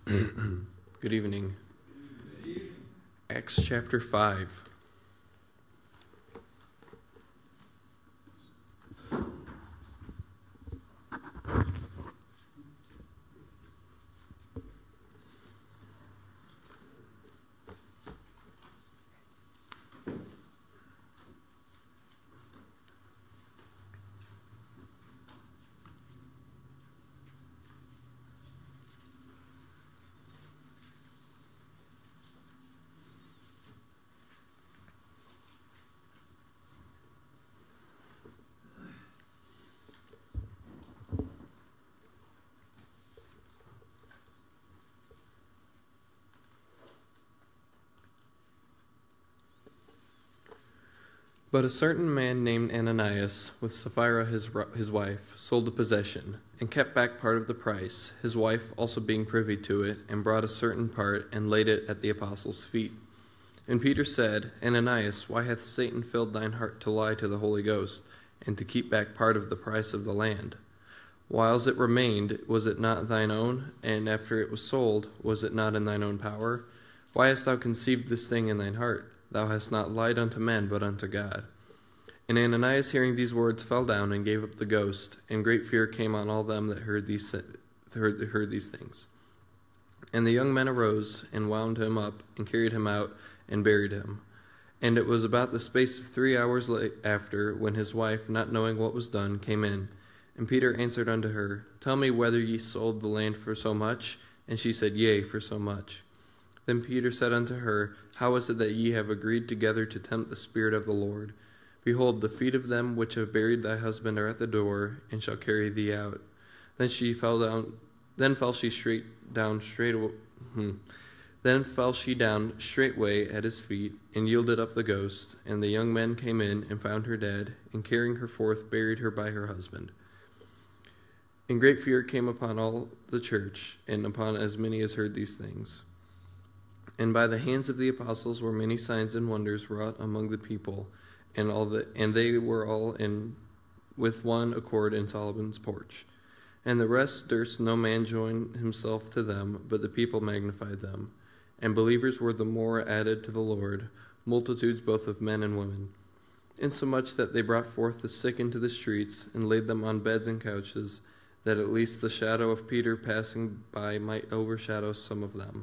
Good evening. Acts chapter 5. But a certain man named Ananias, with Sapphira his wife, sold a possession, and kept back part of the price, his wife also being privy to it, and brought a certain part, and laid it at the apostles' feet. And Peter said, Ananias, why hath Satan filled thine heart to lie to the Holy Ghost, and to keep back part of the price of the land? Whiles it remained, was it not thine own? And after it was sold, was it not in thine own power? Why hast thou conceived this thing in thine heart? Thou hast not lied unto men, but unto God. And Ananias, hearing these words, fell down and gave up the ghost, and great fear came on all them that heard these things. And the young men arose, and wound him up, and carried him out, and buried him. And it was about the space of 3 hours after, when his wife, not knowing what was done, came in. And Peter answered unto her, Tell me whether ye sold the land for so much? And she said, Yea, for so much. Then Peter said unto her, How is it that ye have agreed together to tempt the Spirit of the Lord? Behold, the feet of them which have buried thy husband are at the door, and shall carry thee out. Then fell she down straightway at his feet, and yielded up the ghost. And the young men came in, and found her dead, and carrying her forth, buried her by her husband. And great fear came upon all the church, and upon as many as heard these things. And by the hands of the apostles were many signs and wonders wrought among the people, and they were all with one accord in Solomon's porch. And the rest durst no man join himself to them, but the people magnified them. And believers were the more added to the Lord, multitudes both of men and women. Insomuch that they brought forth the sick into the streets, and laid them on beds and couches, that at least the shadow of Peter passing by might overshadow some of them.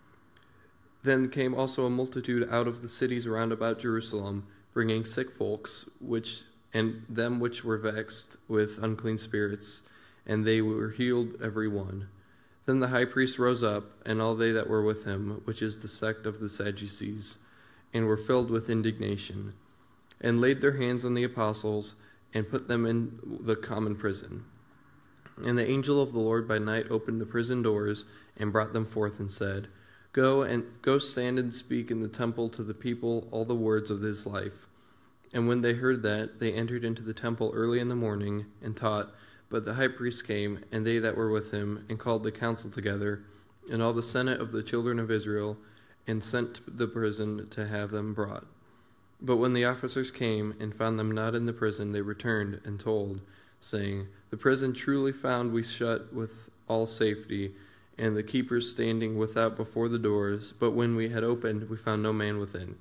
Then came also a multitude out of the cities round about Jerusalem, bringing sick folks, and them which were vexed with unclean spirits, and they were healed every one. Then the high priest rose up, and all they that were with him, which is the sect of the Sadducees, and were filled with indignation, and laid their hands on the apostles, and put them in the common prison. And the angel of the Lord by night opened the prison doors, and brought them forth, and said, Go stand and speak in the temple to the people all the words of this life. And when they heard that, they entered into the temple early in the morning, and taught. But the high priest came, and they that were with him, and called the council together, and all the senate of the children of Israel, and sent to the prison to have them brought. But when the officers came, and found them not in the prison, they returned, and told, saying, The prison truly found we shut with all safety, and the keepers standing without before the doors, but when we had opened, we found no man within.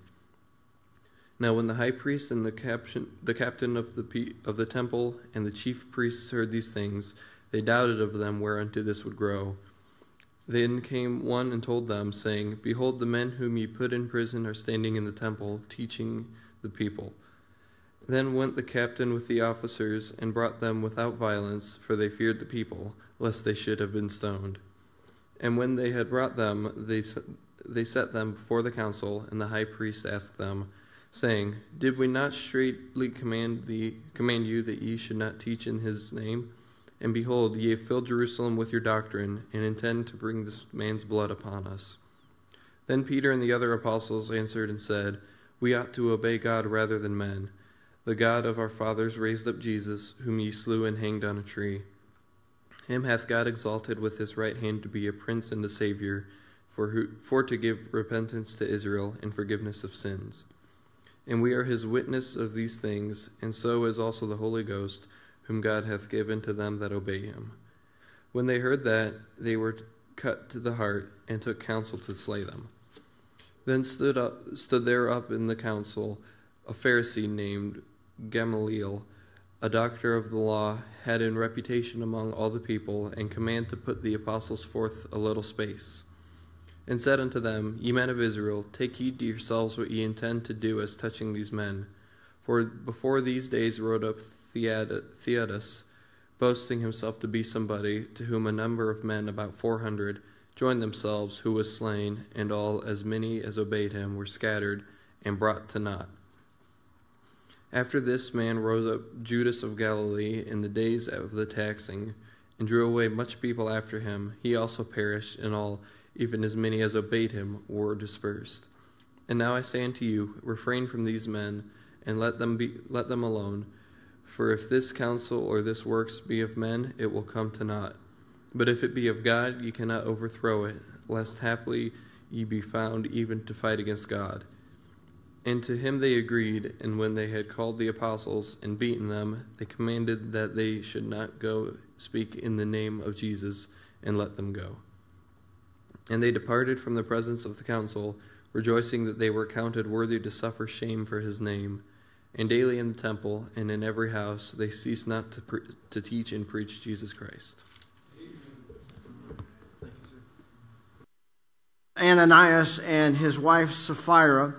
Now when the high priest and the captain of the temple and the chief priests heard these things, they doubted of them whereunto this would grow. Then came one and told them, saying, Behold, the men whom ye put in prison are standing in the temple, teaching the people. Then went the captain with the officers, and brought them without violence, for they feared the people, lest they should have been stoned. And when they had brought them, they set them before the council, and the high priest asked them, saying, Did we not straitly command you that ye should not teach in his name? And behold, ye have filled Jerusalem with your doctrine, and intend to bring this man's blood upon us. Then Peter and the other apostles answered and said, We ought to obey God rather than men. The God of our fathers raised up Jesus, whom ye slew and hanged on a tree. Him hath God exalted with his right hand to be a prince and a savior, for to give repentance to Israel and forgiveness of sins. And we are his witness of these things, and so is also the Holy Ghost, whom God hath given to them that obey him. When they heard that, they were cut to the heart, and took counsel to slay them. Then stood there up in the council a Pharisee named Gamaliel, a doctor of the law, had in reputation among all the people, and command to put the apostles forth a little space, and said unto them, Ye men of Israel, take heed to yourselves what ye intend to do as touching these men. For before these days rode up Theudas, boasting himself to be somebody, to whom a number of men, about 400, joined themselves, who was slain, and all, as many as obeyed him, were scattered and brought to naught. After this man rose up Judas of Galilee in the days of the taxing, and drew away much people after him. He also perished, and all, even as many as obeyed him, were dispersed. And now I say unto you, refrain from these men, and let them alone. For if this counsel or this works be of men, it will come to naught. But if it be of God, ye cannot overthrow it, lest haply ye be found even to fight against God. And to him they agreed, and when they had called the apostles and beaten them, they commanded that they should not go speak in the name of Jesus, and let them go. And they departed from the presence of the council, rejoicing that they were counted worthy to suffer shame for his name. And daily in the temple and in every house they ceased not to teach and preach Jesus Christ. Ananias and his wife Sapphira.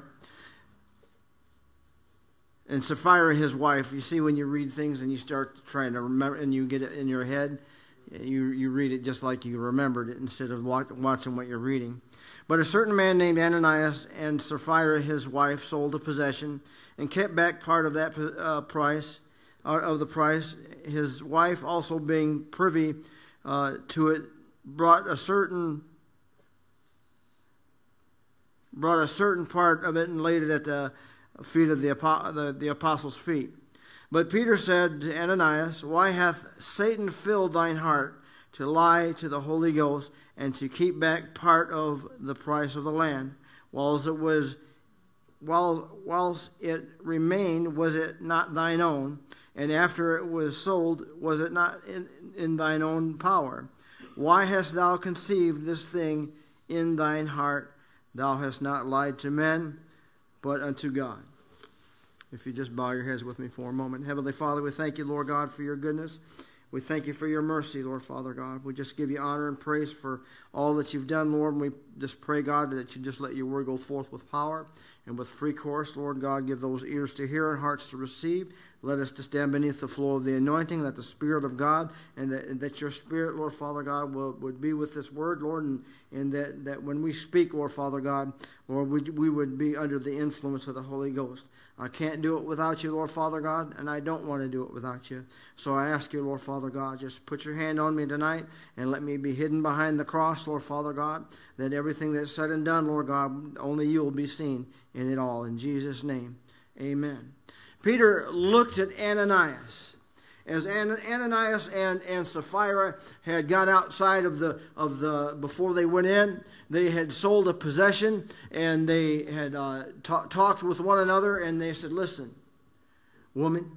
And Sapphira, his wife, you see when you read things and you start trying to remember and you get it in your head, you read it just like you remembered it instead of watching what you're reading. But a certain man named Ananias and Sapphira, his wife, sold a possession and kept back part of that price. His wife, also being privy to it, brought a certain part of it and laid it at the feet of the apostles' feet. But Peter said to Ananias, Why hath Satan filled thine heart to lie to the Holy Ghost and to keep back part of the price of the land? Whilst it remained, was it not thine own? And after it was sold, was it not in thine own power? Why hast thou conceived this thing in thine heart? Thou hast not lied to men, but unto God. If you just bow your heads with me for a moment. Heavenly Father, we thank you, Lord God, for your goodness. We thank you for your mercy, Lord Father God. We just give you honor and praise for all that you've done, Lord. And we just pray, God, that you just let your word go forth with power and with free course. Lord God, give those ears to hear and hearts to receive. Let us to stand beneath the flow of the anointing, that the Spirit of God and that your Spirit, Lord Father God, would be with this word, Lord, and that when we speak, Lord Father God, Lord, we would be under the influence of the Holy Ghost. I can't do it without you, Lord Father God, and I don't want to do it without you. So I ask you, Lord Father God, just put your hand on me tonight and let me be hidden behind the cross, Lord Father God, that everything that's said and done, Lord God, only you will be seen in it all. In Jesus' name, amen. Peter looked at Ananias. As Ananias and Sapphira had got outside of the before they went in, they had sold a possession, and they had talked with one another, and they said, "Listen, woman."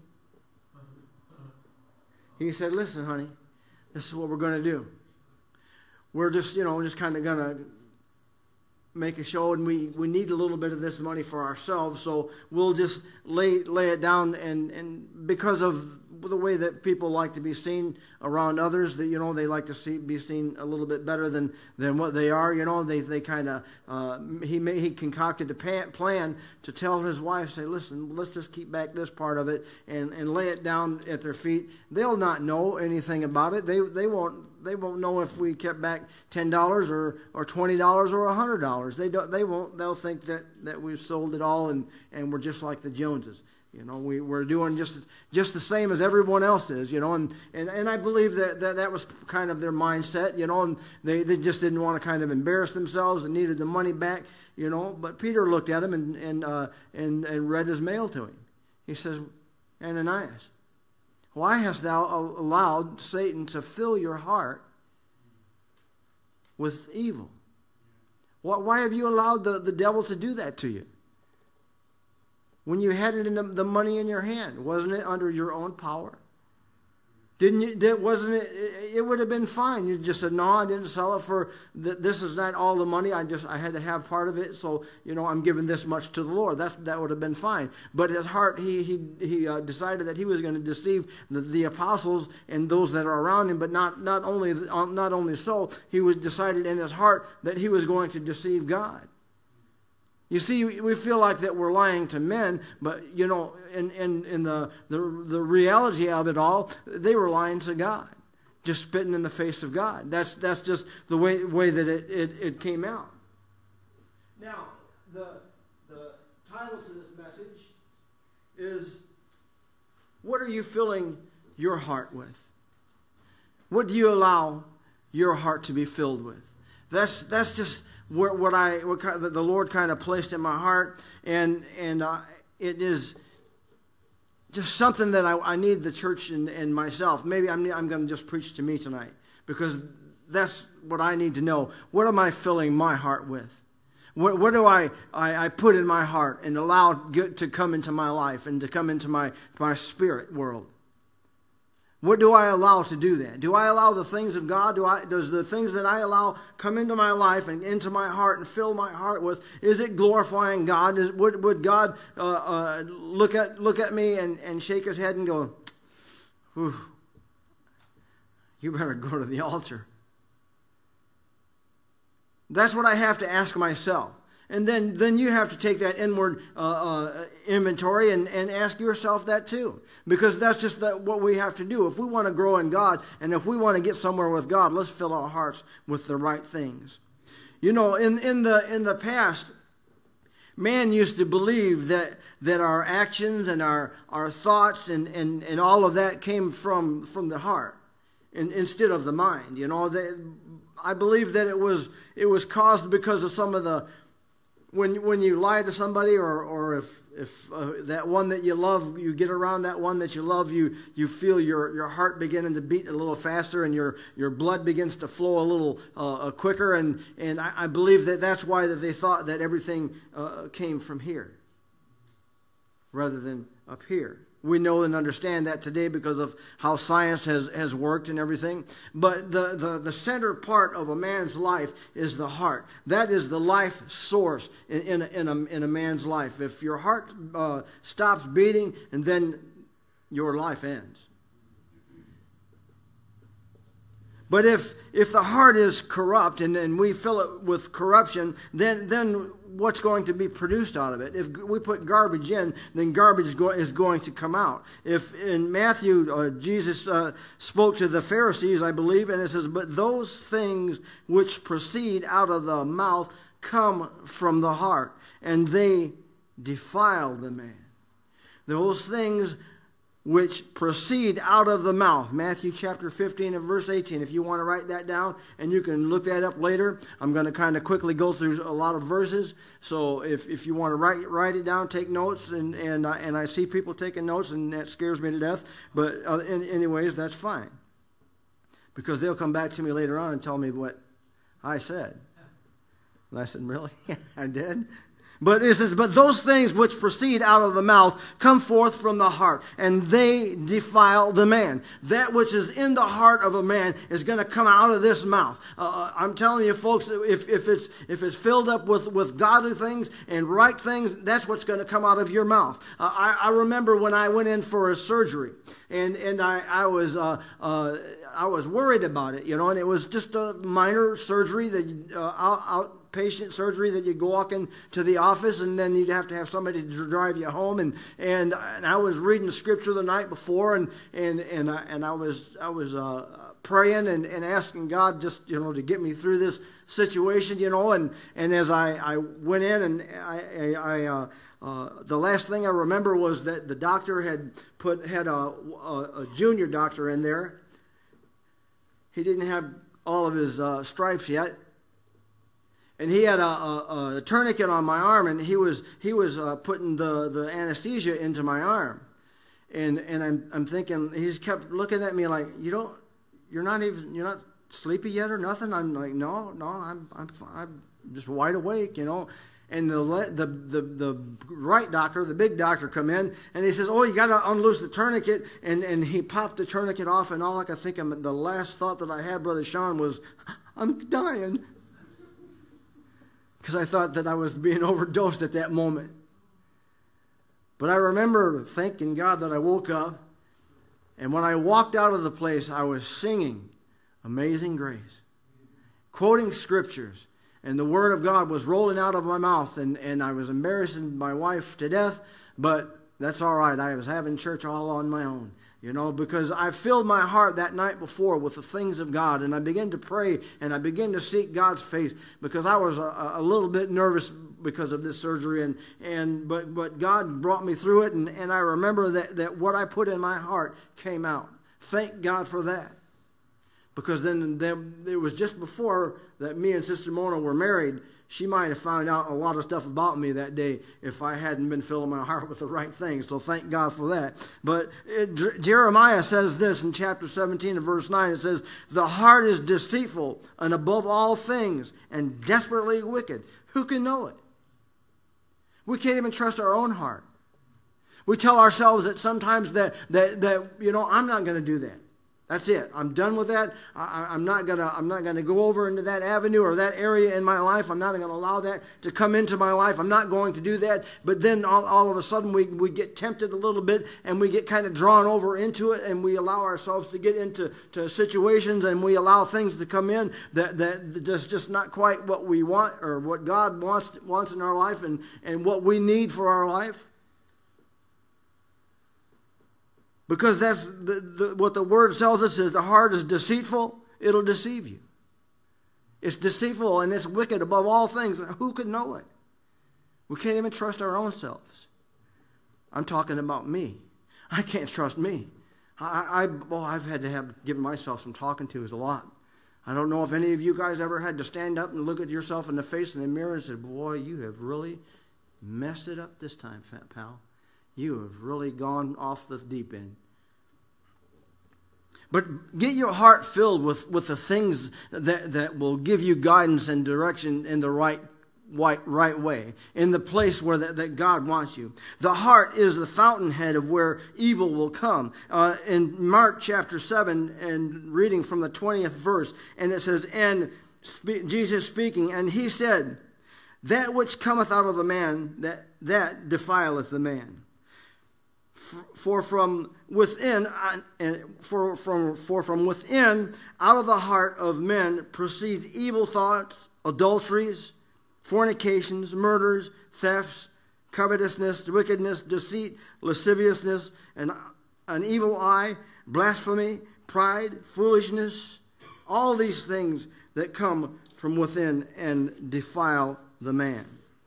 He said, "Listen, honey, this is what we're going to do. We're just kind of going to make a show, and we need a little bit of this money for ourselves, so we'll just lay it down, and because of the way that people like to be seen around others, that they like to be seen a little bit better than what they are. They kind of he concocted a plan to tell his wife, say, listen, let's just keep back this part of it and lay it down at their feet. They'll not know anything about it. They won't know if we kept back $10 or $20 or $100. They won't. They'll think that we've sold it all and we're just like the Joneses. We're doing just the same as everyone else is, and I believe that was kind of their mindset, and they just didn't want to kind of embarrass themselves and needed the money back, But Peter looked at him and read his mail to him. He says, Ananias, why hast thou allowed Satan to fill your heart with evil? Why have you allowed the devil to do that to you? When you had it in the money in your hand, wasn't it under your own power? Wasn't it? It would have been fine. You just said, no, I didn't sell it for. This is not all the money. I had to have part of it. So I'm giving this much to the Lord. That would have been fine. But his heart, he decided that he was going to deceive the apostles and those that are around him. But not only so, he was decided in his heart that he was going to deceive God. You see, we feel like that we're lying to men, but in the reality of it all, they were lying to God, just spitting in the face of God. That's just the way that it came out. Now, the title to this message is, what are you filling your heart with? What do you allow your heart to be filled with? That's just what the Lord kind of placed in my heart, and it is just something that I need the church and myself. Maybe I'm going to just preach to me tonight, because that's what I need to know. What am I filling my heart with? What do I put in my heart and allow to come into my life and to come into my spirit world? What do I allow to do that? Do I allow the things of God? Does the things that I allow come into my life and into my heart and fill my heart with? Is it glorifying God? Would God look at me and shake his head and go, "Whew, you better go to the altar"? That's what I have to ask myself. And then you have to take that inward inventory and ask yourself that too. Because that's just what we have to do. If we want to grow in God and if we want to get somewhere with God, let's fill our hearts with the right things. In the past, man used to believe that our actions and our thoughts and all of that came from the heart instead of the mind. I believe that it was caused because of some of the, when you lie to somebody, or if that one that you love, you get around that one that you love, you feel your heart beginning to beat a little faster, and your blood begins to flow a little quicker, and I believe that's why that they thought that everything came from here rather than up here. We know and understand that today because of how science has worked and everything. But the center part of a man's life is the heart. That is the life source in a man's life. If your heart stops beating, and then your life ends. But if the heart is corrupt and we fill it with corruption, then what's going to be produced out of it? If we put garbage in, then garbage is going to come out. If in Matthew, Jesus spoke to the Pharisees, I believe, and it says, "But those things which proceed out of the mouth come from the heart, and they defile the man." Those things which proceed out of the mouth. Matthew chapter 15 and verse 18. If you want to write that down, and you can look that up later. I'm going to kind of quickly go through a lot of verses. So if you want to write it down, take notes, and I see people taking notes, and that scares me to death. But anyways, that's fine. Because they'll come back to me later on and tell me what I said. And I said, "Really? I did?" But it says, "But those things which proceed out of the mouth come forth from the heart, and they defile the man." That which is in the heart of a man is going to come out of this mouth. I'm telling you, folks, if it's filled up with godly things and right things, that's what's going to come out of your mouth. I remember when I went in for a surgery, and I was worried about it, and it was just a minor surgery that outpatient surgery that you go walk into the office, and then you'd have to have somebody to drive you home. And I was reading the scripture the night before, and I was praying and asking God just to get me through this situation, and as I went in, and I the last thing I remember was that the doctor had a junior doctor in there. He didn't have all of his stripes yet. And he had a tourniquet on my arm, and he was putting the anesthesia into my arm, and I'm thinking, he's kept looking at me like, you're not sleepy yet or nothing. I'm like, no, I'm just wide awake, And the right doctor, the big doctor, come in, and he says, oh, you got to unloose the tourniquet. And he popped the tourniquet off, and all I could think of, the last thought that I had, Brother Sean, was, I'm dying. Because I thought that I was being overdosed at that moment. But I remember thanking God that I woke up, and when I walked out of the place, I was singing Amazing Grace, quoting scriptures. And the word of God was rolling out of my mouth, and I was embarrassing my wife to death, but that's all right. I was having church all on my own, because I filled my heart that night before with the things of God, and I began to pray, and I began to seek God's face, because I was a little bit nervous because of this surgery, but God brought me through it, and I remember that what I put in my heart came out. Thank God for that. Because then it was just before that me and Sister Mona were married. She might have found out a lot of stuff about me that day if I hadn't been filling my heart with the right things. So thank God for that. But Jeremiah says this in chapter 17 and verse 9. It says, the heart is deceitful and above all things and desperately wicked. Who can know it? We can't even trust our own heart. We tell ourselves that sometimes that I'm not going to do that. That's it. I'm done with that. I'm not gonna go over into that avenue or that area in my life. I'm not going to allow that to come into my life. I'm not going to do that. But then all of a sudden we get tempted a little bit, and we get kind of drawn over into it, and we allow ourselves to get into situations, and we allow things to come in that's just not quite what we want or what God wants in our life and what we need for our life. Because that's what the word tells us is the heart is deceitful, it'll deceive you. It's deceitful and it's wicked above all things. Who could know it? We can't even trust our own selves. I'm talking about me. I can't trust me. I've had to have given myself some talking to's a lot. I don't know if any of you guys ever had to stand up and look at yourself in the face in the mirror and say, boy, you have really messed it up this time, fat pal. You have really gone off the deep end. But get your heart filled with the things that will give you guidance and direction in the right way, in the place where that God wants you. The heart is the fountainhead of where evil will come. In Mark chapter 7, and reading from the 20th verse, and it says, Jesus speaking, and he said, that which cometh out of the man, that defileth the man. For from within, from within, out of the heart of men proceeds evil thoughts, adulteries, fornications, murders, thefts, covetousness, wickedness, deceit, lasciviousness, an evil eye, blasphemy, pride, foolishness, all these things that come from within and defile the man.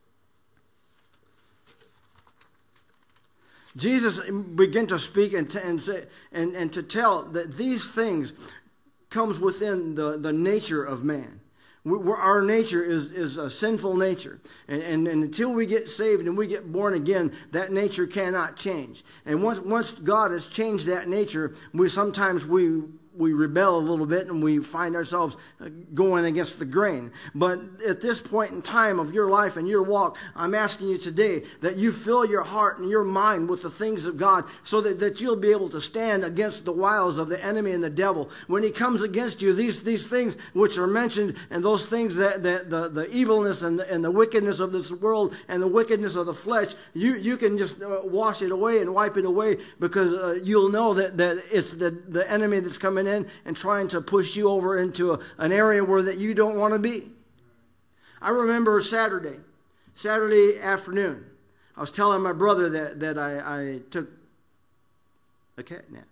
Jesus began to speak and to tell that these things comes within the nature of man. Our nature is a sinful nature. And until we get saved and we get born again, that nature cannot change. And once God has changed that nature, sometimes we rebel a little bit and we find ourselves going against the grain. But at this point in time of your life and your walk, I'm asking you today that you fill your heart and your mind with the things of God so that you'll be able to stand against the wiles of the enemy and the devil. When he comes against you, these things which are mentioned and those things that the evilness and the wickedness of this world and the wickedness of the flesh, you can just wash it away and wipe it away because you'll know that it's the enemy that's coming in and trying to push you over into an area where that you don't want to be. I remember Saturday afternoon, I was telling my brother that I took a cat nap.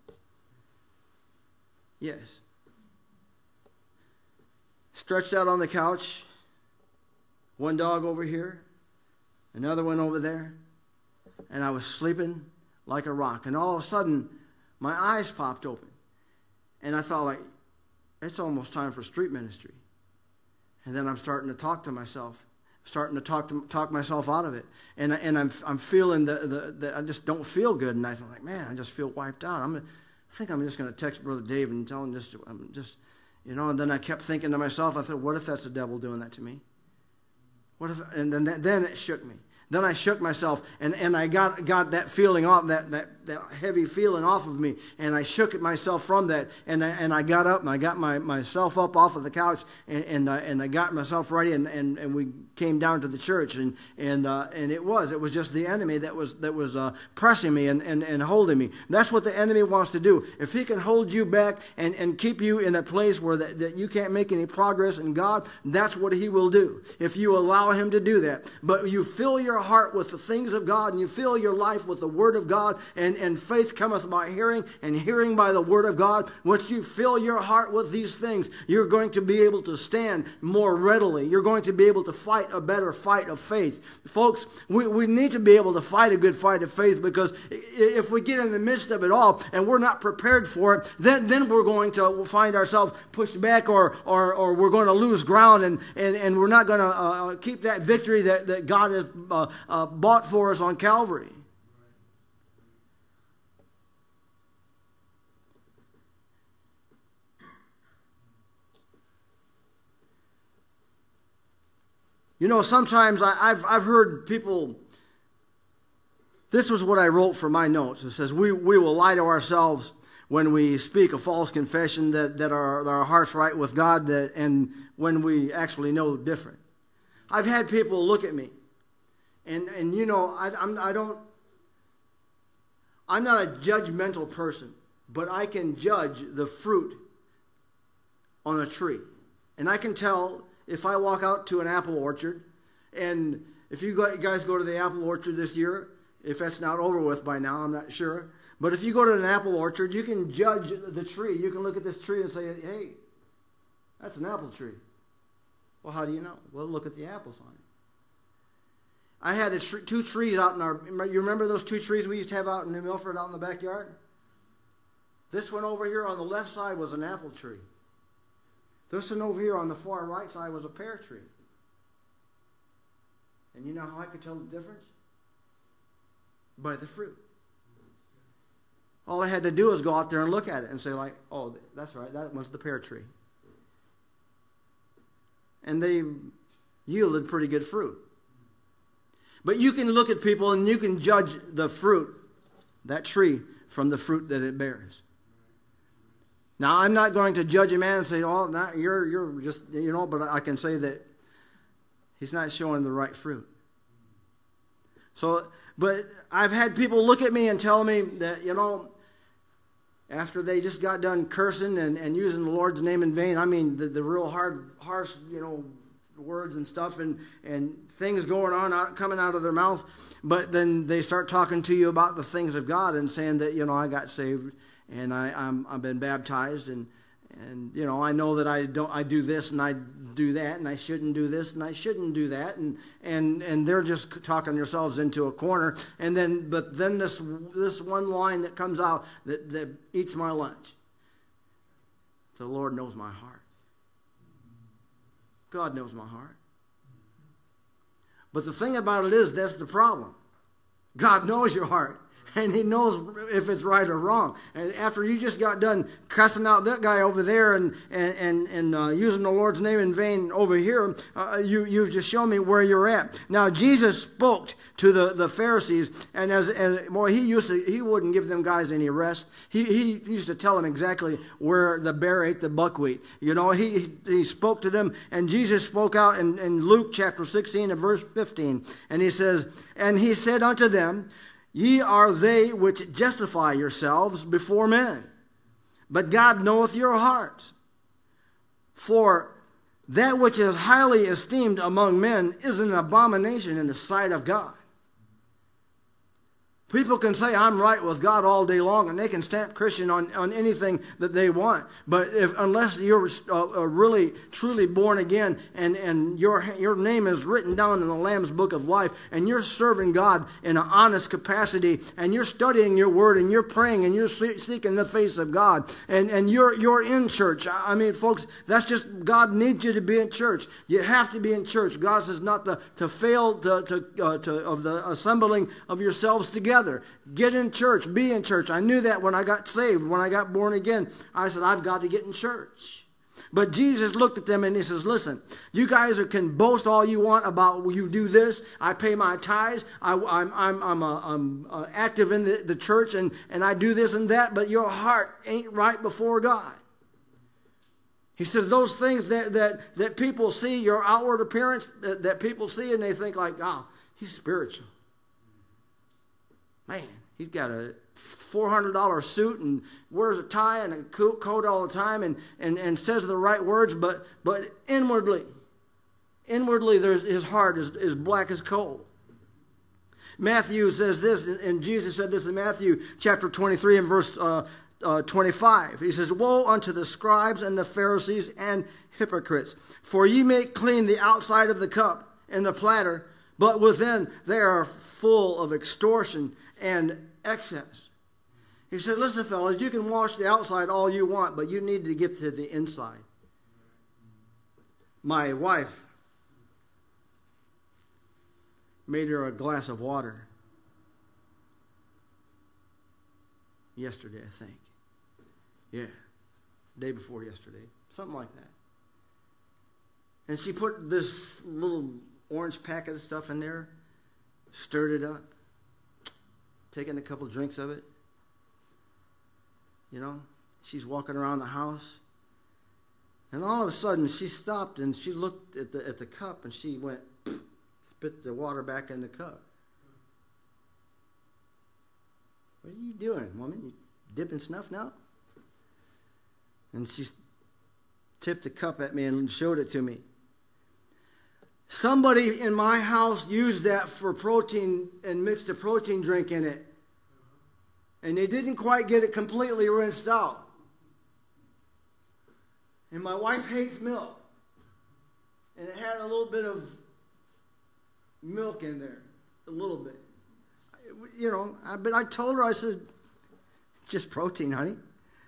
Yes. Stretched out on the couch, one dog over here, another one over there, and I was sleeping like a rock. And all of a sudden, my eyes popped open. And I thought, it's almost time for street ministry. And then I'm starting to talk to myself, starting to talk myself out of it. And I'm feeling I just don't feel good. And I feel man, I just feel wiped out. I think I'm just going to text Brother Dave and tell him and then I kept thinking to myself, I thought, what if that's the devil doing that to me? What if? And then it shook me. Then I shook myself, and I got that feeling off, that heavy feeling off of me, and I shook myself from that, and I got up, and I got myself up off of the couch, and I got myself ready, and we came down to the church, and it was just the enemy that was pressing me and holding me. That's what the enemy wants to do. If he can hold you back and keep you in a place where that you can't make any progress in God, that's what he will do if you allow him to do that. But you fill your heart with the things of God, and you fill your life with the Word of God, and faith cometh by hearing, and hearing by the Word of God. Once you fill your heart with these things, you're going to be able to stand more readily. You're going to be able to fight a better fight of faith. Folks, we need to be able to fight a good fight of faith, because if we get in the midst of it all and we're not prepared for it, then we're going to find ourselves pushed back, or we're going to lose ground, and we're not going to keep that victory that God has bought for us on Calvary. You know, sometimes I've heard people. This was what I wrote for my notes. It says, we will lie to ourselves when we speak a false confession that our heart's right with God, and when we actually know different. I've had people look at me. And you know, I'm not a judgmental person, but I can judge the fruit on a tree. And I can tell if I walk out to an apple orchard, and if you guys go to the apple orchard this year, if that's not over with by now, I'm not sure. But if you go to an apple orchard, you can judge the tree. You can look at this tree and say, hey, that's an apple tree. Well, how do you know? Well, look at the apples on it. I had two trees out in you remember those two trees we used to have out in New Milford, out in the backyard? This one over here on the left side was an apple tree. This one over here on the far right side was a pear tree. And you know how I could tell the difference? By the fruit. All I had to do was go out there and look at it and say, like, oh, that's right, that was the pear tree. And they yielded pretty good fruit. But you can look at people and you can judge the fruit, that tree, from the fruit that it bears. Now, I'm not going to judge a man and say, oh, nah, you're just, you know, but I can say that he's not showing the right fruit. So, but I've had people look at me and tell me that, you know, after they just got done cursing and using the Lord's name in vain, I mean, the real harsh, you know, words and stuff and things going on coming out of their mouth, but then they start talking to you about the things of God and saying that, you know, I got saved and I've been baptized and you know, I know that I do this and I do that and I shouldn't do this and I shouldn't do that, and they're just talking themselves into a corner, and then this one line that comes out that eats my lunch. The Lord knows my heart. God knows my heart. But the thing about it is, that's the problem. God knows your heart. And he knows if it's right or wrong. And after you just got done cussing out that guy over there and using the Lord's name in vain over here, you've just shown me where you're at. Now, Jesus spoke to the Pharisees, and he wouldn't give them guys any rest. He used to tell them exactly where the bear ate the buckwheat. You know, he spoke to them, and Jesus spoke out in Luke chapter 16 and verse 15. And he says, and he said unto them, Ye are they which justify yourselves before men, but God knoweth your hearts. For that which is highly esteemed among men is an abomination in the sight of God. People can say, I'm right with God all day long, and they can stamp Christian on anything that they want. But unless you're really, truly born again, and your name is written down in the Lamb's Book of Life, and you're serving God in an honest capacity, and you're studying your word, and you're praying, and you're seeking the face of God, and you're in church. I mean, folks, that's just, God needs you to be in church. You have to be in church. God says not to fail of the assembling of yourselves together. Get in church. Be in church. I knew that when I got saved, when I got born again. I said, I've got to get in church. But Jesus looked at them and he says, listen, you guys can boast all you want about you do this. I pay my tithes. I'm active in the church and I do this and that, but your heart ain't right before God. He says those things that people see, your outward appearance, that people see and they think like, oh, he's spiritual. Man, he's got a $400 suit and wears a tie and a coat all the time and says the right words, but inwardly his heart is black as coal. Matthew says this, and Jesus said this in Matthew chapter 23 and verse 25. He says, woe unto the scribes and the Pharisees and hypocrites, for ye make clean the outside of the cup and the platter, but within they are full of extortion and excess. He said, listen, fellas, you can wash the outside all you want, but you need to get to the inside. My wife made her a glass of water yesterday, I think. Yeah, day before yesterday, something like that. And she put this little orange packet of stuff in there, stirred it up, taking a couple drinks of it. You know, she's walking around the house, and all of a sudden she stopped and she looked at the cup and she went, spit the water back in the cup. What are you doing, woman? You dipping snuff now? And she tipped the cup at me and showed it to me. Somebody in my house used that for protein and mixed a protein drink in it. And they didn't quite get it completely rinsed out. And my wife hates milk. And it had a little bit of milk in there. A little bit. You know, but I told her, I said, just protein, honey.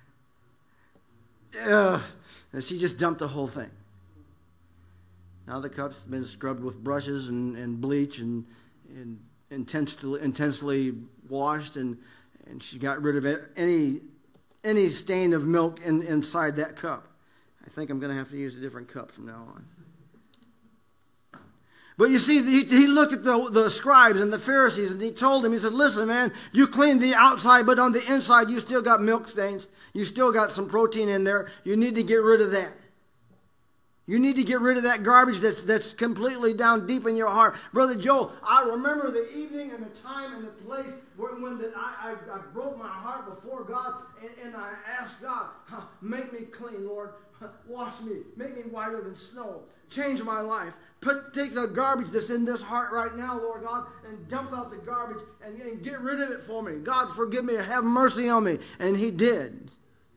And she just dumped the whole thing. Now the cup's been scrubbed with brushes and bleach and intensely washed, and she got rid of any stain of milk inside that cup. I think I'm going to have to use a different cup from now on. But you see, he looked at the scribes and the Pharisees, and he told them, he said, listen, man, you cleaned the outside, but on the inside you still got milk stains. You still got some protein in there. You need to get rid of that. You need to get rid of that garbage that's completely down deep in your heart. Brother Joe, I remember the evening and the time and the place when I broke my heart before God, and I asked God, make me clean, Lord. Wash me. Make me whiter than snow. Change my life. Take the garbage that's in this heart right now, Lord God, and dump out the garbage and get rid of it for me. God, forgive me. Have mercy on me. And he did.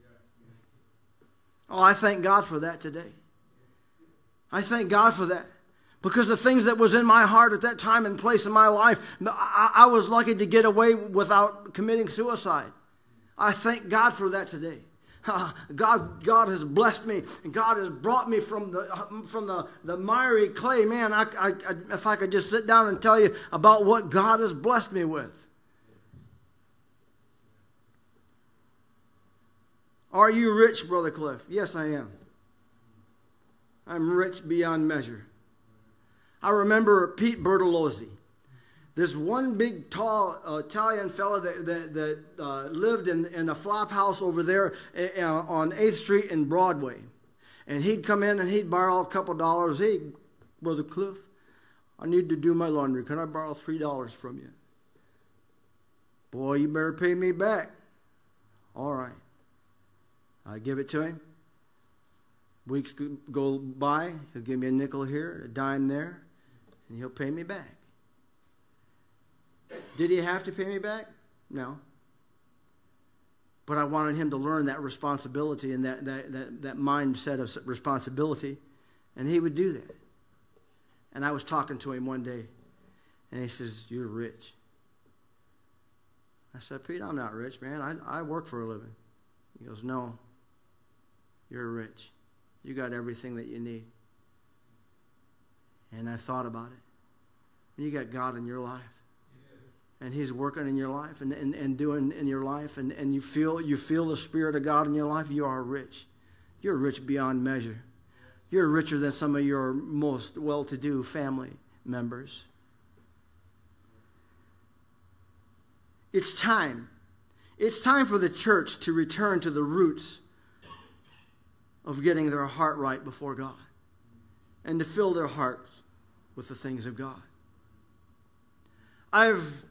Oh, I thank God for that today. I thank God for that. Because the things that was in my heart at that time and place in my life, I was lucky to get away without committing suicide. I thank God for that today. God has blessed me, and God has brought me from the miry clay. Man, if I could just sit down and tell you about what God has blessed me with. Are you rich, Brother Cliff? Yes, I am. I'm rich beyond measure. I remember Pete Bertolozzi. This one big, tall Italian fella that lived in a flop house over there on 8th Street and Broadway. And he'd come in and he'd borrow a couple dollars. Hey, Brother Cliff, I need to do my laundry. Can I borrow $3 from you? Boy, you better pay me back. All right. I give it to him. Weeks go by. He'll give me a nickel here, a dime there, and he'll pay me back. Did he have to pay me back? No. But I wanted him to learn that responsibility and that mindset of responsibility, and he would do that. And I was talking to him one day, and he says, "You're rich." I said, "Pete, I'm not rich, man. I work for a living." He goes, "No, you're rich. You got everything that you need." And I thought about it. You got God in your life. And he's working in your life and doing in your life, and you feel the Spirit of God in your life, you are rich. You're rich beyond measure. You're richer than some of your most well-to-do family members. It's time. It's time for the church to return to the roots of getting their heart right before God and to fill their hearts with the things of God. I've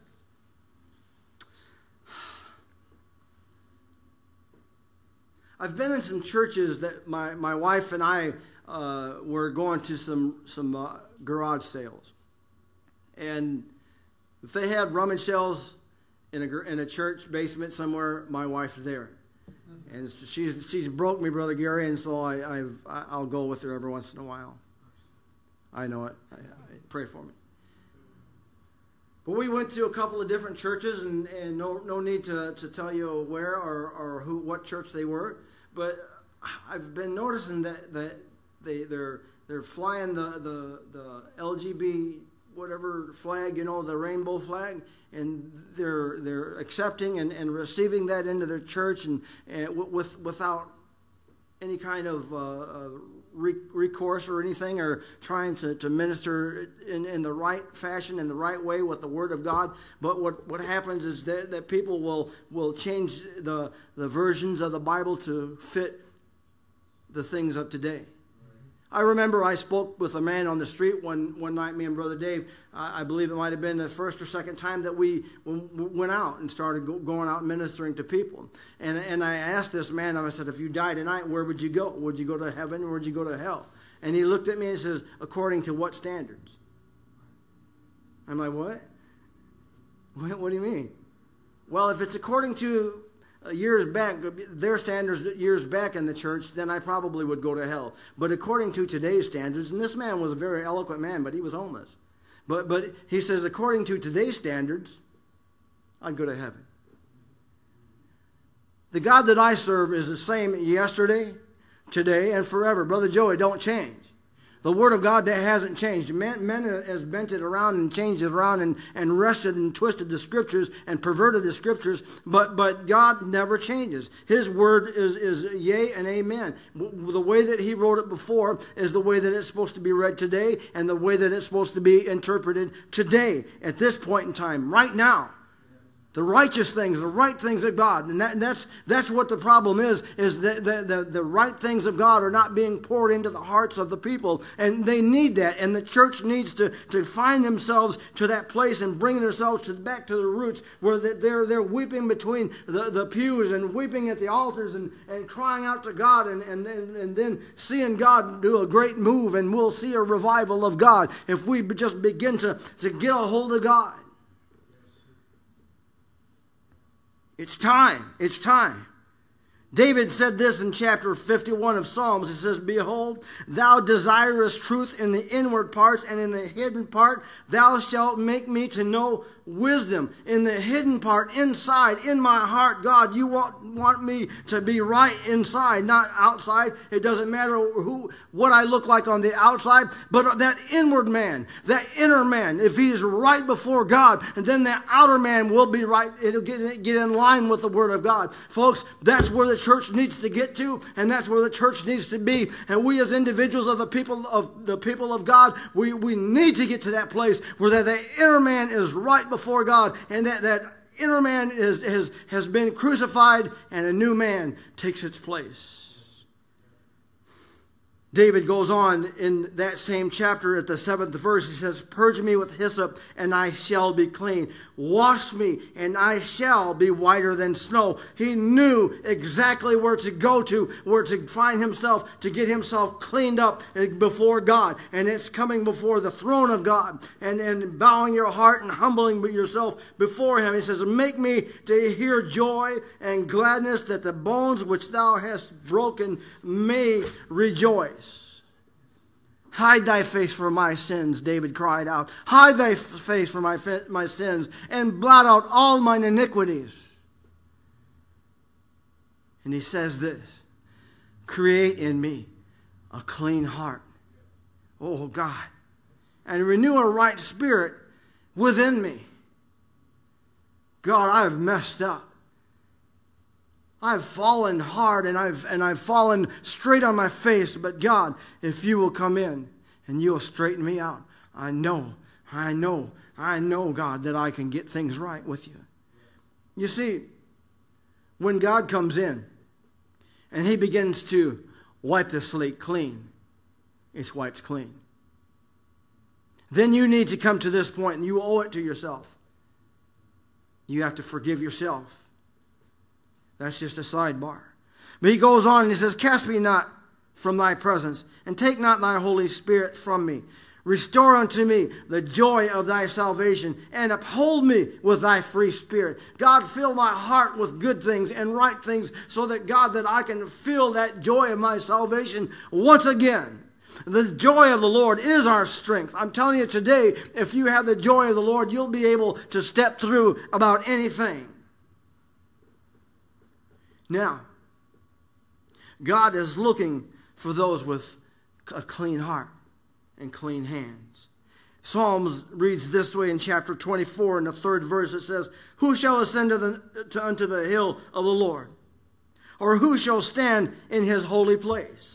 been in some churches that my wife and I were going to some garage sales. And if they had rummage sales in a church basement somewhere, my wife's there. And she's broke me, Brother Gary, and so I'll go with her every once in a while. I know it. I pray for me. But we went to a couple of different churches, and no need to tell you where or what church they were. But I've been noticing that they're flying the LGBT whatever flag, the rainbow flag, and they're accepting and receiving that into their church and without any kind of recourse or anything, or trying to minister in the right fashion, in the right way with the Word of God. But what happens is that people will change the versions of the Bible to fit the things of today. I remember I spoke with a man on the street one night, me and Brother Dave. I believe it might have been the first or second time that we went out and started going out and ministering to people. And I asked this man, I said, if you died tonight, where would you go? Would you go to heaven or would you go to hell? And he looked at me and says, according to what standards? I'm like, what? What do you mean? Well, if it's according to years back, their standards years back in the church, then I probably would go to hell. But according to today's standards, and this man was a very eloquent man, but he was homeless. But he says, according to today's standards, I'd go to heaven. The God that I serve is the same yesterday, today, and forever. Brother Joey, don't change. The Word of God that hasn't changed. Men has bent it around and changed it around and wrested and twisted the Scriptures and perverted the Scriptures, but God never changes. His Word is yea and amen. The way that He wrote it before is the way that it's supposed to be read today, and the way that it's supposed to be interpreted today, at this point in time, right now. The righteous things, the right things of God. And that's what the problem is that the right things of God are not being poured into the hearts of the people. And they need that. And the church needs to find themselves to that place and bring themselves back to the roots where they're weeping between the pews and weeping at the altars and crying out to God and then seeing God do a great move, and we'll see a revival of God if we just begin to get a hold of God. It's time. It's time. David said this in chapter 51 of Psalms. It says, behold, thou desirest truth in the inward parts, and in the hidden part thou shalt make me to know wisdom. In the hidden part, inside, in my heart, God, you want me to be right inside, not outside. It doesn't matter what I look like on the outside, but that inward man, that inner man, if he is right before God, and then that outer man will be right. It'll get in line with the Word of God. Folks, that's where the church needs to get to, and that's where the church needs to be. And we as individuals of the people of God, we need to get to that place where that inner man is right before God, and that inner man has been crucified, and a new man takes its place. David goes on in that same chapter at the 7th verse. He says, purge me with hyssop, and I shall be clean. Wash me, and I shall be whiter than snow. He knew exactly where to go to, where to find himself, to get himself cleaned up before God. And it's coming before the throne of God and bowing your heart and humbling yourself before Him. He says, make me to hear joy and gladness, that the bones which thou hast broken may rejoice. Hide thy face from my sins, David cried out. Hide thy face from my sins, and blot out all mine iniquities. And he says this, create in me a clean heart, oh God, and renew a right spirit within me. God, I've messed up. I've fallen hard and I've fallen straight on my face. But God, if you will come in and you will straighten me out, I know, God, that I can get things right with you. You see, when God comes in and he begins to wipe the slate clean, it's wiped clean. Then you need to come to this point, and you owe it to yourself. You have to forgive yourself. That's just a sidebar. But he goes on and he says, cast me not from thy presence, and take not thy Holy Spirit from me. Restore unto me the joy of thy salvation, and uphold me with thy free spirit. God, fill my heart with good things and right things, so that, God, that I can feel that joy of my salvation once again. The joy of the Lord is our strength. I'm telling you today, if you have the joy of the Lord, you'll be able to step through about anything. Now, God is looking for those with a clean heart and clean hands. Psalms reads this way in chapter 24, in the 3rd verse. It says, who shall ascend unto the hill of the Lord? Or who shall stand in his holy place?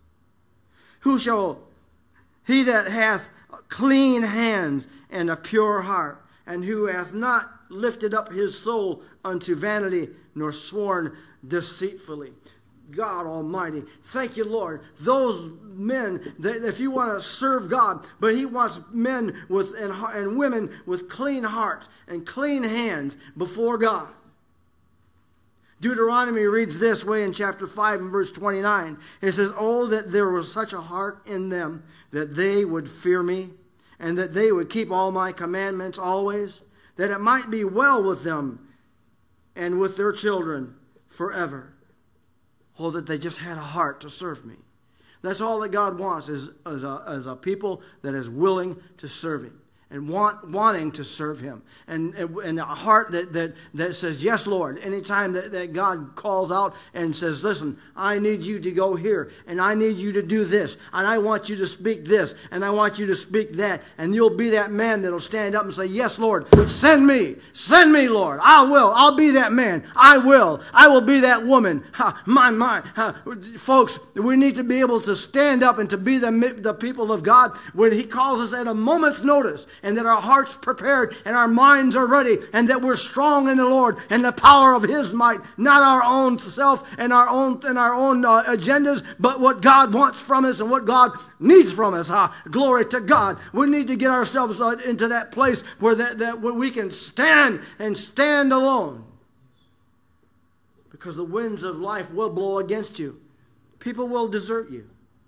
He that hath clean hands and a pure heart, and who hath not lifted up his soul unto vanity, nor sworn deceitfully. God Almighty, thank you, Lord. Those men, if you want to serve God, but he wants men and women with clean hearts and clean hands before God. Deuteronomy reads this way in chapter 5 and verse 29. It says, oh, that there was such a heart in them, that they would fear me, and that they would keep all my commandments always, that it might be well with them and with their children forever. Oh, that they just had a heart to serve me. That's all that God wants, is a people that is willing to serve him. And wanting to serve him. And a heart that says, yes, Lord. Anytime that God calls out and says, listen, I need you to go here. And I need you to do this. And I want you to speak this. And I want you to speak that. And you'll be that man that'll stand up and say, yes, Lord, send me. Send me, Lord. I will. I'll be that man. I will. I will be that woman. Folks, we need to be able to stand up and to be the people of God when he calls us at a moment's notice. And that our hearts prepared and our minds are ready, and that we're strong in the Lord and the power of his might, not our own self and our own agendas, but what God wants from us and what God needs from us. Glory to God. We need to get ourselves into that place where where we can stand and stand alone, because the winds of life will blow against you. People will desert you.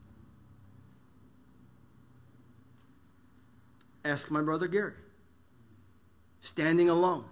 Ask my brother Gary. Standing alone.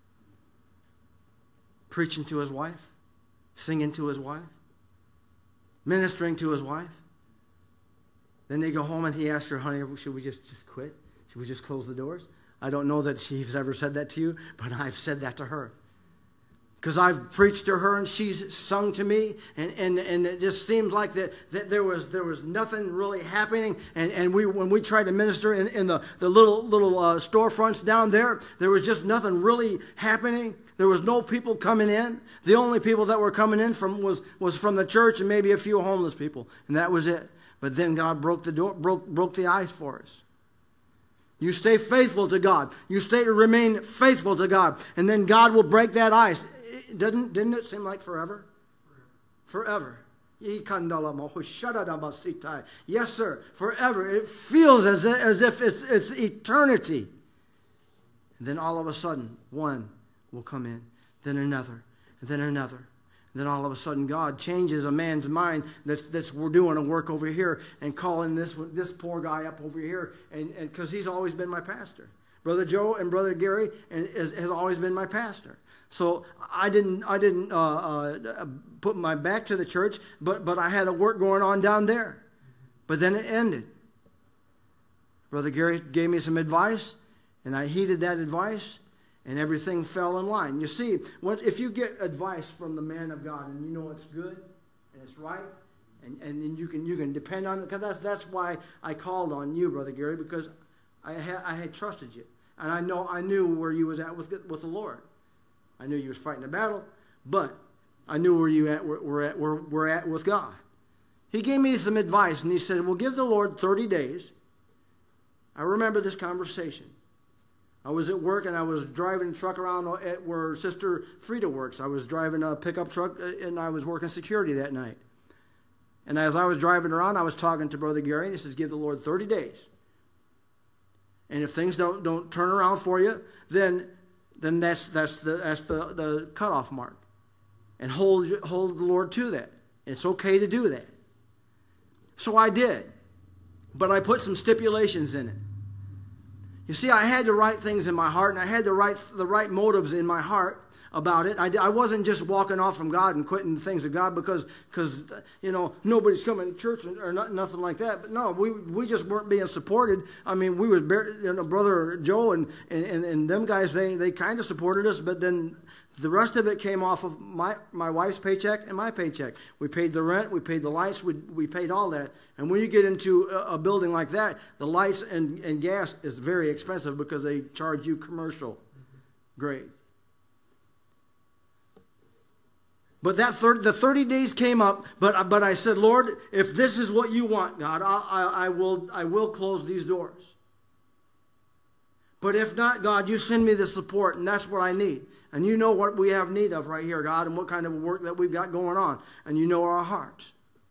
Preaching to his wife. Singing to his wife. Ministering to his wife. Then they go home and he asks her, honey, should we just quit? Should we just close the doors? I don't know that she's ever said that to you, but I've said that to her. Because I've preached to her and she's sung to me, and it just seems like that there was nothing really happening. And when we tried to minister in the little storefronts down there was just nothing really happening. There was no people coming in. The only people that were coming in was from the church and maybe a few homeless people, and that was it. But then God broke the ice for us. You stay faithful to God. You remain faithful to God. And then God will break that ice. Didn't it seem like forever? Forever. Yes, sir. Forever. It feels as if it's eternity. And then all of a sudden, one will come in. Then another. And then another. Then all of a sudden, God changes a man's mind we're doing a work over here and calling this poor guy up over here, and because he's always been my pastor. Brother Joe and Brother Gary has always been my pastor. So I didn't put my back to the church, but I had a work going on down there. But then it ended. Brother Gary gave me some advice, and I heeded that advice. And everything fell in line. You see, if you get advice from the man of God and you know it's good and it's right, and you can depend on it, because that's why I called on you, Brother Gary, because I had trusted you, and I knew where you was at with the Lord. I knew you was fighting a battle, but I knew we're at with God. He gave me some advice, and he said, well, give the Lord 30 days. I remember this conversation. I was at work, and I was driving a truck around at where Sister Frida works. I was driving a pickup truck, and I was working security that night. And as I was driving around, I was talking to Brother Gary, and he says, give the Lord 30 days. And if things don't turn around for you, then that's the cutoff mark. And hold the Lord to that. It's okay to do that. So I did. But I put some stipulations in it. You see, I had the right things in my heart, and I had the right motives in my heart about it. I wasn't just walking off from God and quitting the things of God because nobody's coming to church or nothing like that. But no, we just weren't being supported. I mean, we was Brother Joe and them guys. They kind of supported us, but then the rest of it came off of my wife's paycheck and my paycheck. We paid the rent, we paid the lights, we paid all that. And when you get into a building like that, the lights and gas is very expensive because they charge you commercial grade. But the 30 days came up, but I said, Lord, if this is what you want, God, I will close these doors. But if not, God, you send me the support, and that's what I need. And you know what we have need of right here, God, and what kind of work that we've got going on. And you know our hearts.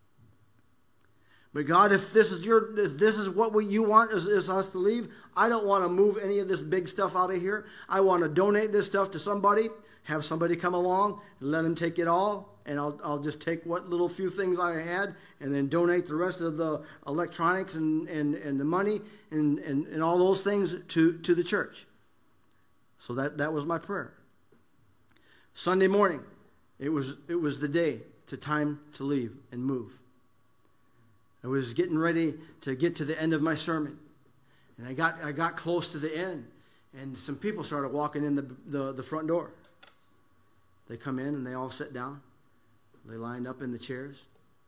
But God, if this is what you want is us to leave, I don't want to move any of this big stuff out of here. I want to donate this stuff to somebody, have somebody come along, and let them take it all. And I'll just take what little few things I had and then donate the rest of the electronics and the money and all those things to the church. So that was my prayer. Sunday morning, it was the day, time to leave and move. I was getting ready to get to the end of my sermon. And I got close to the end, and some people started walking in the front door. They come in and they all sit down. They lined up in the chairs.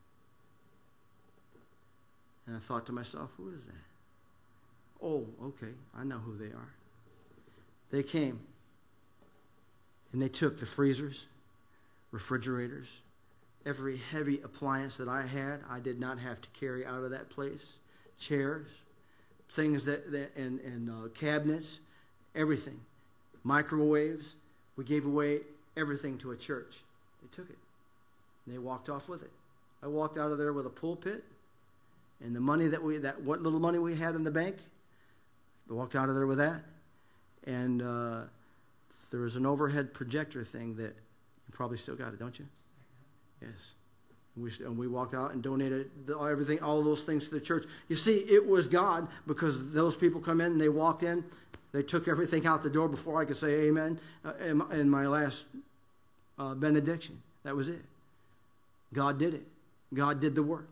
And I thought to myself, who is that? Oh, okay, I know who they are. They came and they took the freezers, refrigerators, every heavy appliance that I had, I did not have to carry out of that place. Chairs, things and cabinets, everything. Microwaves. We gave away everything to a church. They took it. And they walked off with it. I walked out of there with a pulpit and the money what little money we had in the bank. I walked out of there with that. And there was an overhead projector thing that you probably still got it, don't you? Yes. And we walked out and donated everything, all of those things to the church. You see, it was God, because those people come in and they walked in. They took everything out the door before I could say amen in my last benediction. That was it. God did it. God did the work.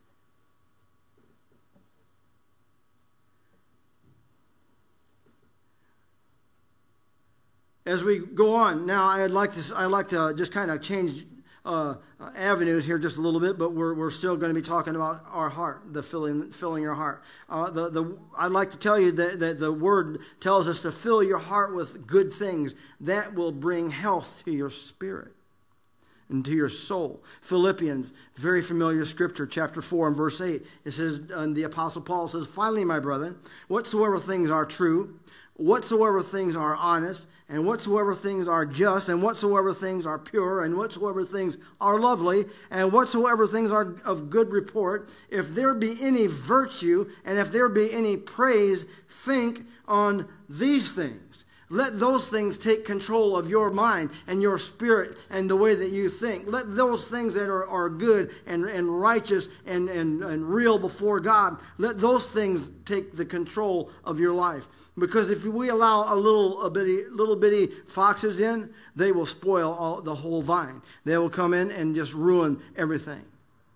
As we go on, now I'd like to just kind of change avenues here just a little bit, but we're still going to be talking about our heart, the filling your heart. I'd like to tell you that the Word tells us to fill your heart with good things. That will bring health to your spirit and to your soul. Philippians, very familiar scripture, chapter 4 and verse 8. It says, and the Apostle Paul says, finally, my brethren, whatsoever things are true, whatsoever things are honest, and whatsoever things are just, and whatsoever things are pure, and whatsoever things are lovely, and whatsoever things are of good report, if there be any virtue, and if there be any praise, think on these things. Let those things take control of your mind and your spirit and the way that you think. Let those things that are good and righteous and real before God, let those things take the control of your life. Because if we allow little bitty foxes in, they will spoil the whole vine. They will come in and just ruin everything.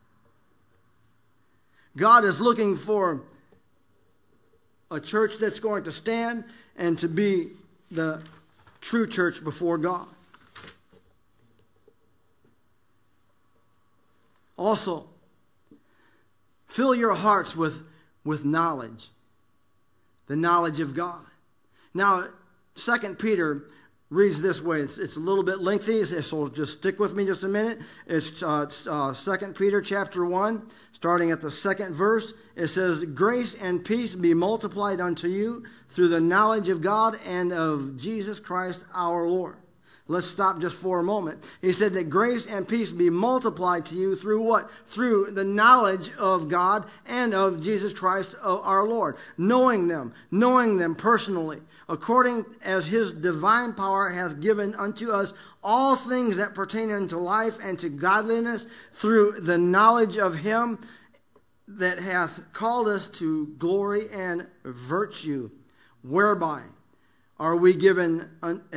God is looking for a church that's going to stand and to be the true church before God. Also, fill your hearts with knowledge, the knowledge of God. Now, 2 Peter reads this way. It's a little bit lengthy, so just stick with me just a minute. It's 2 Peter chapter 1, starting at the 2nd verse. It says, "Grace and peace be multiplied unto you through the knowledge of God and of Jesus Christ our Lord." Let's stop just for a moment. He said that grace and peace be multiplied to you through what? Through the knowledge of God and of Jesus Christ our Lord. Knowing them personally, according as his divine power hath given unto us all things that pertain unto life and to godliness, through the knowledge of him that hath called us to glory and virtue, whereby are given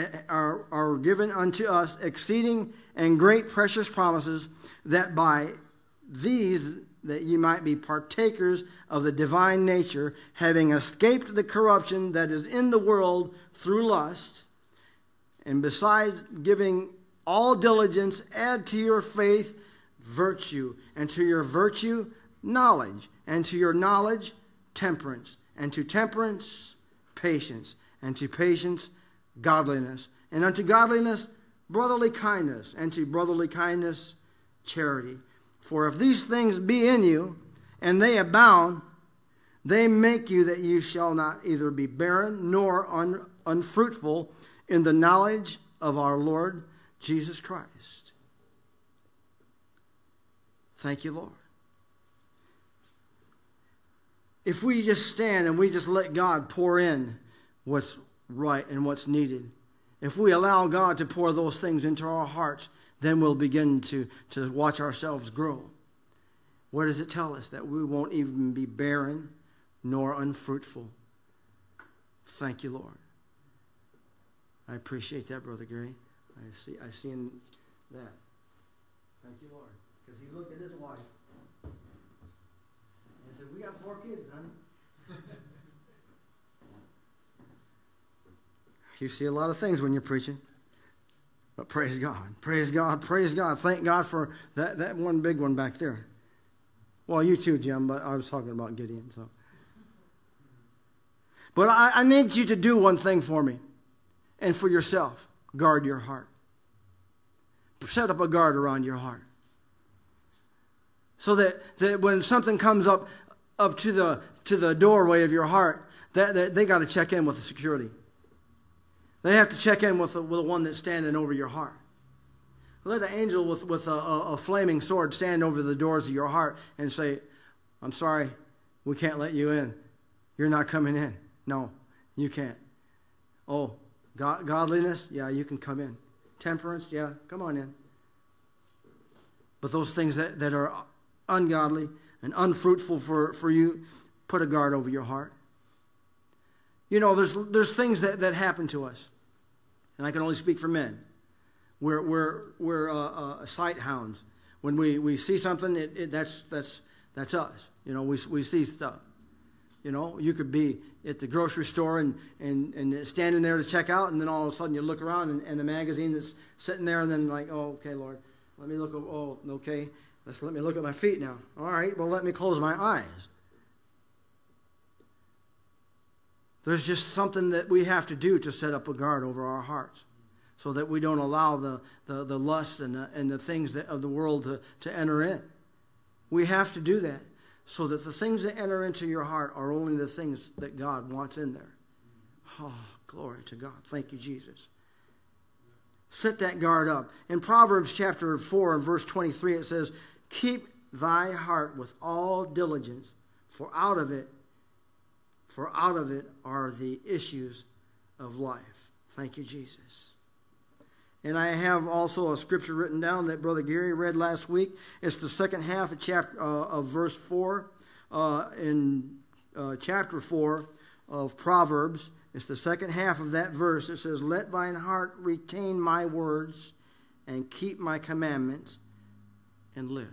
unto us exceeding and great precious promises, that by these that ye might be partakers of the divine nature, having escaped the corruption that is in the world through lust, and besides giving all diligence, add to your faith virtue, and to your virtue knowledge, and to your knowledge temperance, and to temperance patience, and to patience godliness, and unto godliness brotherly kindness, and to brotherly kindness charity. For if these things be in you, and they abound, they make you that you shall not either be barren nor unfruitful in the knowledge of our Lord Jesus Christ. Thank you, Lord. If we just stand and we just let God pour in what's right and what's needed, if we allow God to pour those things into our hearts, then we'll begin to watch ourselves grow. What does it tell us? That we won't even be barren nor unfruitful. Thank you, Lord. I appreciate that, Brother Gary. I see in that. Thank you, Lord. Because he looked at his wife and said, "We got 4 kids, honey." You see a lot of things when you're preaching. But praise God. Praise God. Praise God. Thank God for that one big one back there. Well, you too, Jim, but I was talking about Gideon. So, but I need you to do one thing for me and for yourself. Guard your heart. Set up a guard around your heart. So that when something comes up to the doorway of your heart, that they got to check in with the security. They have to check in with the one that's standing over your heart. Let an angel with a flaming sword stand over the doors of your heart and say, "I'm sorry, we can't let you in. You're not coming in." No, you can't. Oh, godliness? Yeah, you can come in. Temperance? Yeah, come on in. But those things that are ungodly and unfruitful for you, put a guard over your heart. You know, there's things that happen to us, and I can only speak for men. We're sight hounds. When we see something, that's us. You know, we see stuff. You know, you could be at the grocery store and standing there to check out, and then all of a sudden you look around and the magazine that's sitting there, and then like, oh, okay, Lord, let me look. Oh, okay, let me look at my feet now. All right, well, let me close my eyes. There's just something that we have to do to set up a guard over our hearts so that we don't allow the lusts and the things of the world to enter in. We have to do that so that the things that enter into your heart are only the things that God wants in there. Oh, glory to God. Thank you, Jesus. Set that guard up. In Proverbs chapter 4 and verse 23, it says, "Keep thy heart with all diligence, for out of it are the issues of life." Thank you, Jesus. And I have also a scripture written down that Brother Gary read last week. It's the second half of verse 4 in chapter 4 of Proverbs. It's the second half of that verse. It says, "Let thine heart retain my words and keep my commandments and live."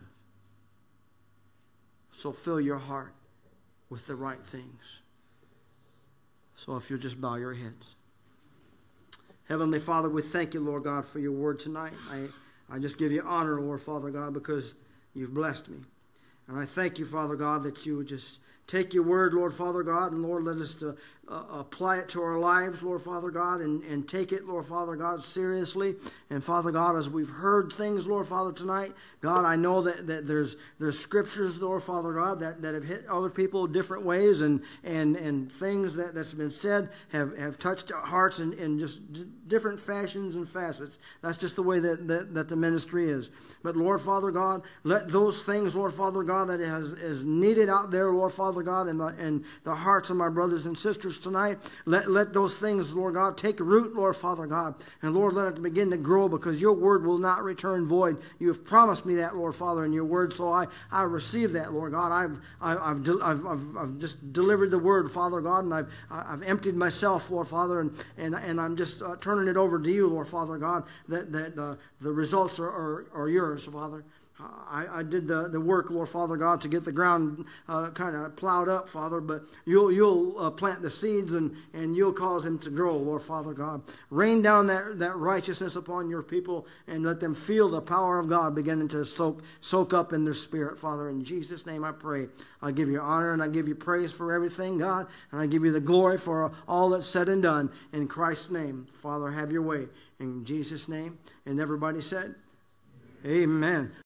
So fill your heart with the right things. So if you'll just bow your heads. Heavenly Father, we thank you, Lord God, for your word tonight. I just give you honor, Lord Father God, because you've blessed me. And I thank you, Father God, that you would just take your word, Lord Father God, and Lord, let us to apply it to our lives, Lord Father God, and take it, Lord Father God, seriously. And Father God, as we've heard things, Lord Father, tonight, God, I know that there's scriptures, Lord Father God, that have hit other people different ways, and things that's been said have touched hearts in just different fashions and facets. That's just the way that the ministry is. But Lord Father God, let those things, Lord Father God, that is needed out there, Lord Father God, in the hearts of my brothers and sisters tonight, let those things, Lord God, take root, Lord Father God. And Lord, let it begin to grow, because your word will not return void. You have promised me that, Lord Father, in your word, so I receive that, Lord God. I've just delivered the word, Father God, and I've emptied myself, Lord Father, and I'm just turning it over to you, Lord Father God, that the results are yours, Father. I did the work, Lord Father God, to get the ground kind of plowed up, Father, but you'll plant the seeds and you'll cause them to grow, Lord Father God. Rain down that righteousness upon your people and let them feel the power of God beginning to soak up in their spirit, Father. In Jesus' name I pray. I give you honor and I give you praise for everything, God, and I give you the glory for all that's said and done. In Christ's name, Father, have your way. In Jesus' name. And everybody said, Amen.